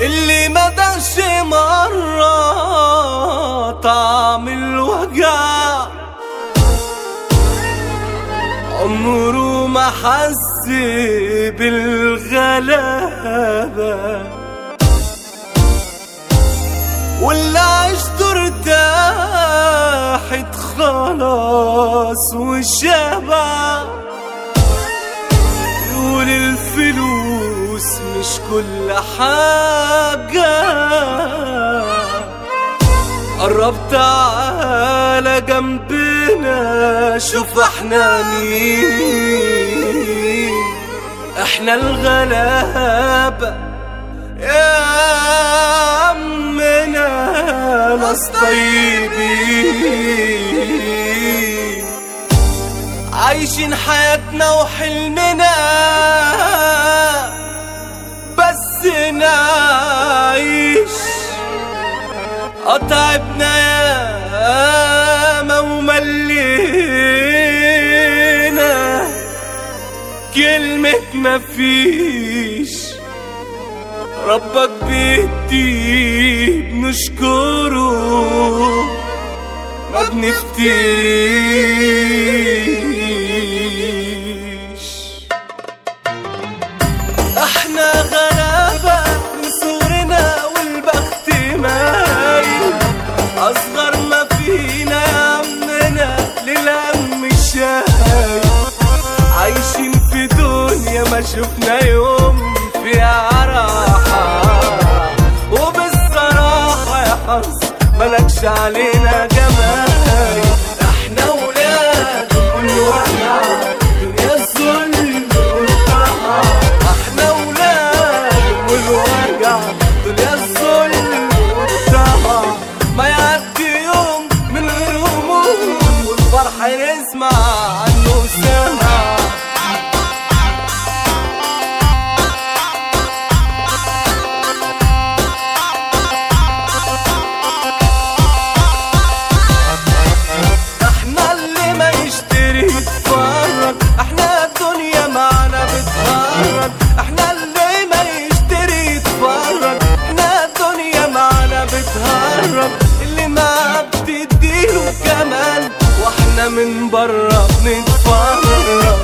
اللي ما داش مرة طعم الوجع عمره ما حس بالغلابة، واللي عشته ارتاحت خلاص وشبع. يقول الفلوس مش كل حاجة، قرب تعالى جنبنا شوف احنا مين. احنا الغلابة يا عمنا ناس طيبين، عايشين حياتنا وحلمنا بس نعيش. تعبنا ياما وملينا كلمة مفيش، ربك بيدي بنشكره ما بنفتريش. احنا غلابة من صغرنا والبخت مايل، اصغر ما فينا يا عمنا للهم شايل. عايشين في دنيا ما شفنا يوم فيها راحة، وبالصراحة يا حظ ملكش علينا جمال. احنا ولاد كل وجع دنيا الظلم والطمع، احنا ولاد كل وجع دنيا الظلم والطمع. ما يعدي يوم من غير هموم والفرح نسمع عنه سمع. اللي ما بتديله كمان واحنا من برا بنتفرج.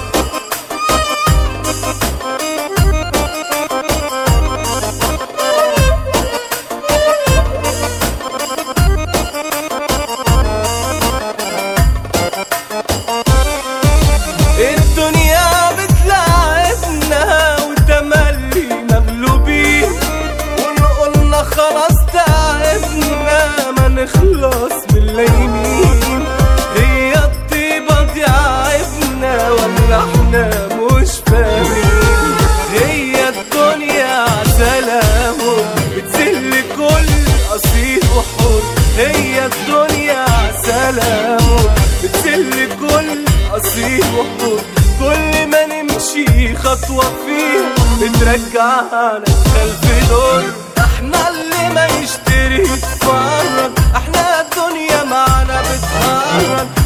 الدنيا بتلعبنا وتملي مغلوبين، ونقولنا خلاص تعبنا ما نخلص من الليمين. هي الطيبة دي عيبنا ولا احنا مش فاهمين؟ هي الدنيا سلام بتذل كل أصيل وحور، هي الدنيا سلام بتذل كل أصيل وحور. كل ما نمشي خطوة فيها بترجعنا خلف دور. احنا اللي ما يشتري يتفرج، احنا الدنيا معنا بتهرج.